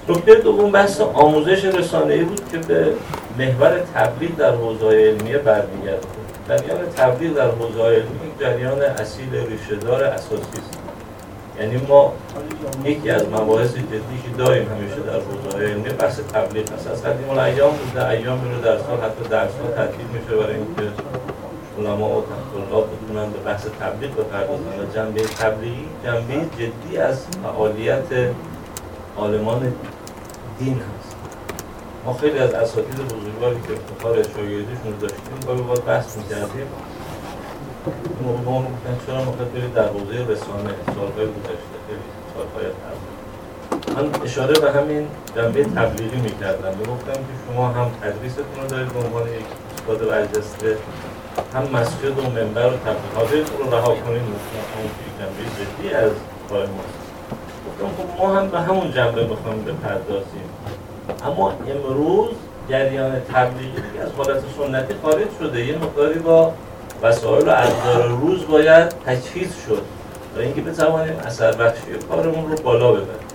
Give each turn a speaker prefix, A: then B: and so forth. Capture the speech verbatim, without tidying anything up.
A: نکته دوم بحث آموزش رسانه‌ای بود که به محور تبلیغ در حوزه‌های علمیه برمیگرده. جریان تبلیغ در حوزه‌های علمی یک جریان اصیل ریشه‌دار اساسی است. یعنی ما یکی از مباحث جدی که داریم همیشه در حوزه‌های علمی بحث تبلیغ است. از قدیم الایام بوده، ایامی رو در سال حتی درس‌ها تعطیل میشه برای اینکه علما و طلاب بتونن به بحث تبلیغ بپردازن و جنبه تبلیغی جنبه جدی از فعالیت عالمان دین هست. ما خیلی از اساتید بزرگواری که افتخار شاگردیشون رو داشتیم با باید بحث می‌کردیم. موقع ما گفتن چرا می‌خواید برید در حوزه رسانه سال‌های گذشته خیلی سال‌های قبل. من اشاره به همین جنبه تبلیغی می‌کردم. می‌گفتم که شما هم تدریستون رو دارید به عنوان یک استاد برجسته، هم مسجد و منبر و تبلیغات رو رها کنید، اون جنبه جدی از کار ماست. گفتم خب ما هم به همون جنبه می‌خوایم بپردازیم. اما امروز جریان تبلیغی از حالت سنتی خارج شده، یه مقداری با وسایل و ابزار روز باید تجهیز شد و اینکه بتوانیم اثر بخشی کارمون رو بالا ببریم.